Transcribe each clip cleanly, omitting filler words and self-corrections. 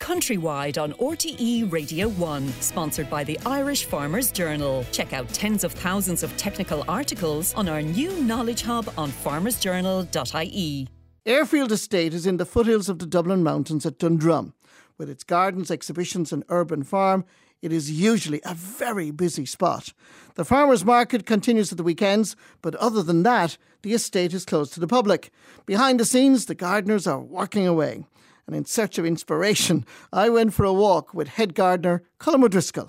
Countrywide on RTE Radio 1, sponsored by the Irish Farmers Journal. Check out tens of thousands of technical articles on our new knowledge hub on farmersjournal.ie. Airfield Estate is in the foothills of the Dublin Mountains at Dundrum. With its gardens, exhibitions and urban farm, it is usually a very busy spot. The farmers' market continues at the weekends, but other than that, the estate is closed to the public. Behind the scenes, the gardeners are working away. And in search of inspiration, I went for a walk with head gardener Colm O'Driscoll.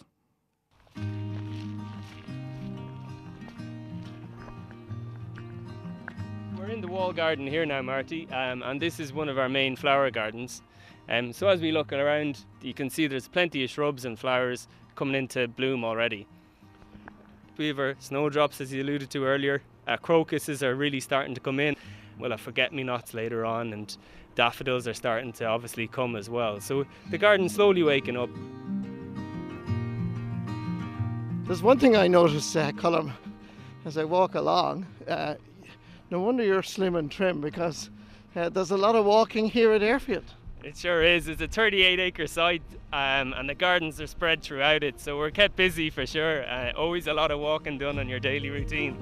We're in the wall garden here now, Marty, and this is one of our main flower gardens. So as we look around, you can see there's plenty of shrubs and flowers coming into bloom already. We have our snowdrops, as you alluded to earlier. Crocuses are really starting to come in. We'll have forget-me-nots later on, and daffodils are starting to obviously come as well. So the garden's slowly waking up. There's one thing I notice, Colm, as I walk along. No wonder you're slim and trim, because there's a lot of walking here at Airfield. It sure is. It's a 38-acre site, and the gardens are spread throughout it, so we're kept busy for sure. Always a lot of walking done on your daily routine.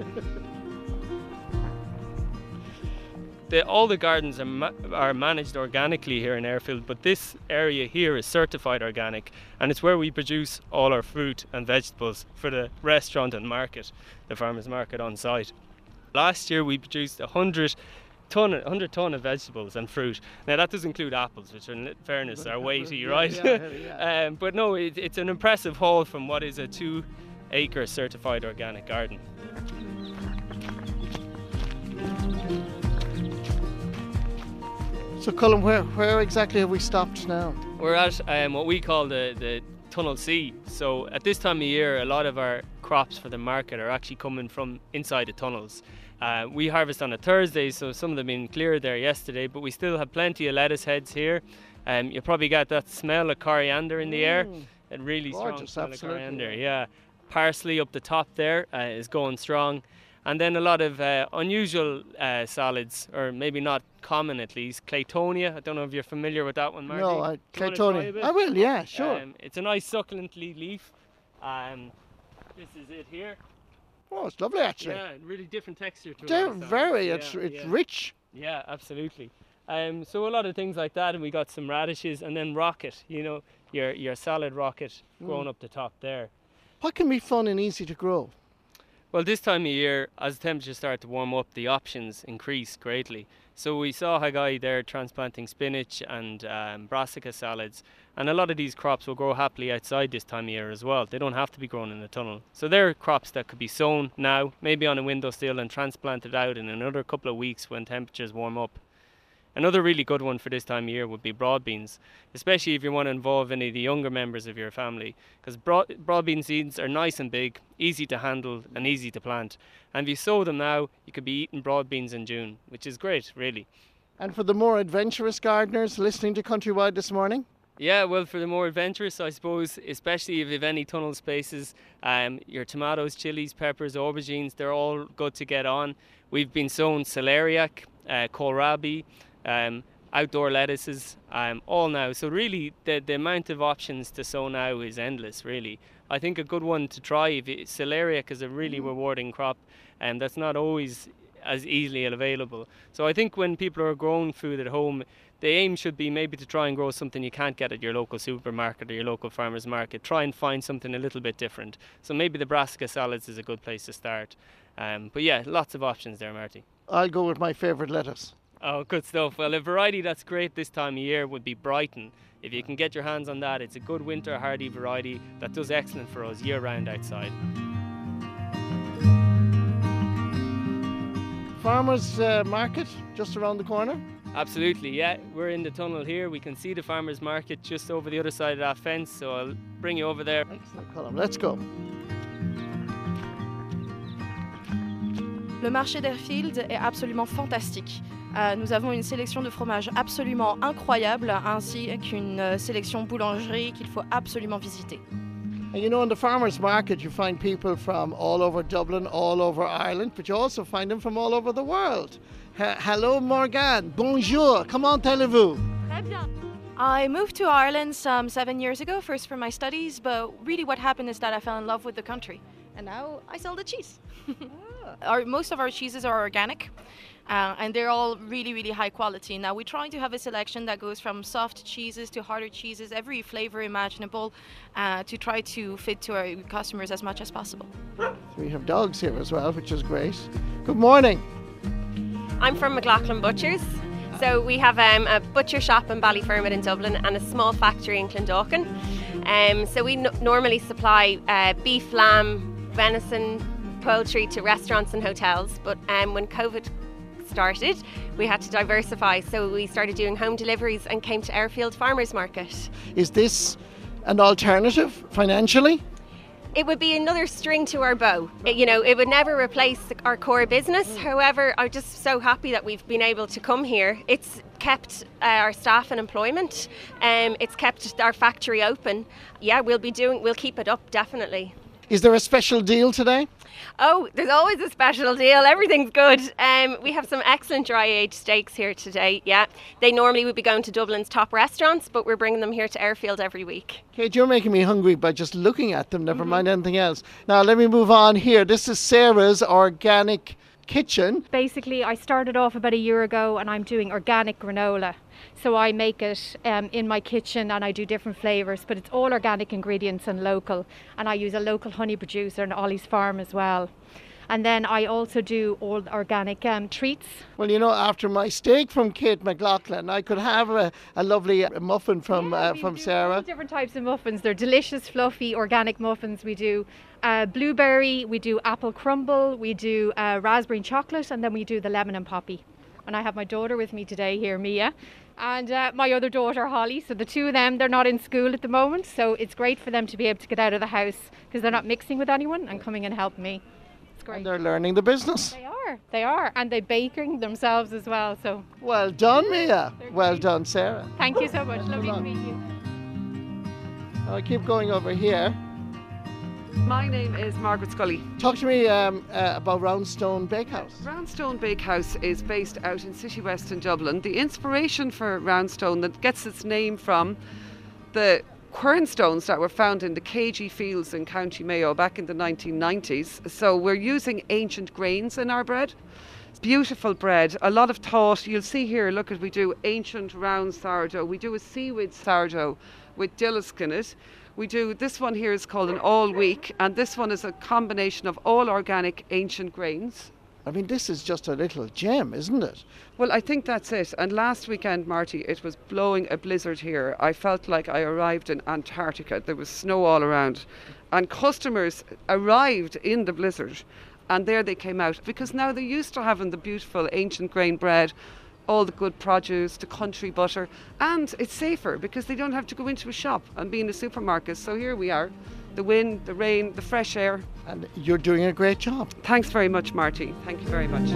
All the gardens are managed organically here in Airfield, but this area here is certified organic, and it's where we produce all our fruit and vegetables for the restaurant and market, the farmers market on site. Last year we produced 100 ton of vegetables and fruit. Now that does include apples, which in fairness are weighty, right? Yeah. But no, it's an impressive haul from what is a 2-acre certified organic garden. So Colm, where exactly have we stopped now? We're at what we call the Tunnel C. So at this time of year, a lot of our crops for the market are actually coming from inside the tunnels. We harvest on a Thursday, so some of them been cleared there yesterday, but we still have plenty of lettuce heads here. You'll probably get that smell of coriander in the air. A really gorgeous, strong smell of coriander, yeah. yeah. Parsley up the top there is going strong. And then a lot of unusual salads, or maybe not common at least. Claytonia, I don't know if you're familiar with that one, Marty. No, Claytonia. I will, yeah, sure. It's a nice succulently leaf. This is it here. Oh, it's lovely actually. Yeah, really different texture to it. It's rich. Yeah, absolutely. So a lot of things like that, and we got some radishes, and then rocket, your salad rocket growing up the top there. What can be fun and easy to grow? Well, this time of year, as the temperatures start to warm up, the options increase greatly. So we saw Haggai there transplanting spinach and brassica salads, and a lot of these crops will grow happily outside this time of year as well. They don't have to be grown in the tunnel. So they're crops that could be sown now, maybe on a windowsill, and transplanted out in another couple of weeks when temperatures warm up. Another really good one for this time of year would be broad beans, especially if you want to involve any of the younger members of your family, because broad bean seeds are nice and big, easy to handle and easy to plant. And if you sow them now, you could be eating broad beans in June, which is great, really. And for the more adventurous gardeners listening to Countrywide this morning? Yeah, well, for the more adventurous, I suppose, especially if you have any tunnel spaces, your tomatoes, chilies, peppers, aubergines, they're all good to get on. We've been sowing celeriac, kohlrabi, outdoor lettuces, all now. So really, the amount of options to sow now is endless, really. I think a good one to try, celeriac is a really rewarding crop, and that's not always as easily available. So I think when people are growing food at home, the aim should be maybe to try and grow something you can't get at your local supermarket or your local farmer's market. Try and find something a little bit different. So maybe the brassica salads is a good place to start. But yeah, lots of options there, Marty. I'll go with my favourite lettuce. Oh, good stuff. Well, a variety that's great this time of year would be Brighton. If you can get your hands on that, it's a good winter hardy variety that does excellent for us year-round outside. Farmers market just around the corner? Absolutely, yeah. We're in the tunnel here. We can see the farmers market just over the other side of that fence, so I'll bring you over there. Excellent, Colm. Let's go. Le marché d'Airfield est absolument fantastique. Nous avons une sélection de fromages absolument incroyable, ainsi qu'une sélection boulangerie qu'il faut absolument visiter. And you know, in the farmers market, you find people from all over Dublin, all over Ireland, but you also find them from all over the world. Hello, Morgane. Bonjour. Comment allez-vous? Très bien. I moved to Ireland some 7 years ago, first for my studies, but really what happened is that I fell in love with the country. And now I sell the cheese. Most of our cheeses are organic. And they're all really, really high quality. Now we're trying to have a selection that goes from soft cheeses to harder cheeses, every flavor imaginable, to try to fit to our customers as much as possible. We have dogs here as well, which is great. Good morning. I'm from McLaughlin Butchers. So we have a butcher shop in Ballyfermot in Dublin and a small factory in Clondalkin. So we normally supply beef, lamb, venison, poultry to restaurants and hotels. But when COVID started, we had to diversify, so we started doing home deliveries and came to Airfield Farmers Market. Is this an alternative financially? It would be another string to our bow. It would never replace our core business. However, I'm just so happy that we've been able to come here. It's kept our staff in employment. It's kept our factory open. Yeah, we'll keep it up, definitely. Is there a special deal today? Oh, there's always a special deal. Everything's good. We have some excellent dry aged steaks here today. Yeah, they normally would be going to Dublin's top restaurants, but we're bringing them here to Airfield every week. Kate, you're making me hungry by just looking at them, never mind anything else. Now let me move on here. This is Sarah's Organic Kitchen. Basically, I started off about a year ago and I'm doing organic granola. So I make it in my kitchen and I do different flavours, but it's all organic ingredients and local. And I use a local honey producer in Ollie's Farm as well. And then I also do all the organic treats. Well, after my steak from Kate McLaughlin, I could have a lovely muffin from Sarah. Different types of muffins. They're delicious, fluffy, organic muffins. We do blueberry, we do apple crumble, we do raspberry and chocolate, and then we do the lemon and poppy. And I have my daughter with me today here, Mia, and my other daughter, Holly. So the two of them, they're not in school at the moment. So it's great for them to be able to get out of the house because they're not mixing with anyone and coming and helping me. It's great. And they're learning the business. They are. And they're baking themselves as well. So well done, Mia. Well done, Sarah. Thank you so much. Lovely to meet you. I'll keep going over here. My name is Margaret Scully. Talk to me about Roundstone Bakehouse. Roundstone Bakehouse is based out in City West in Dublin. The inspiration for Roundstone, that gets its name from the quernstones that were found in the KG fields in County Mayo back in the 1990s. So we're using ancient grains in our bread. It's beautiful bread, a lot of thought. You'll see here, look, we do ancient round sourdough. We do a seaweed sourdough with dillisk in it. This one here is called an all week, and this one is a combination of all organic ancient grains. I mean, this is just a little gem, isn't it? Well, I think that's it. And last weekend, Marty, it was blowing a blizzard here. I felt like I arrived in Antarctica. There was snow all around. And customers arrived in the blizzard, and there they came out. Because now they're used to having the beautiful ancient grain bread, all the good produce, the country butter, and it's safer because they don't have to go into a shop and be in a supermarket. So here we are, the wind, the rain, the fresh air. And you're doing a great job. Thanks very much, Marty. Thank you very much.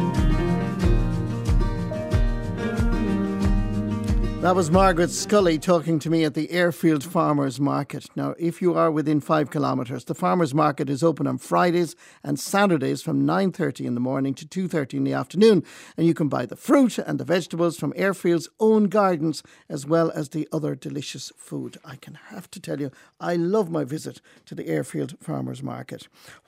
That was Margaret Scully talking to me at the Airfield Farmers Market. Now, if you are within 5 kilometres, the Farmers Market is open on Fridays and Saturdays from 9:30 in the morning to 2:30 in the afternoon. And you can buy the fruit and the vegetables from Airfield's own gardens, as well as the other delicious food. I can have to tell you, I love my visit to the Airfield Farmers Market.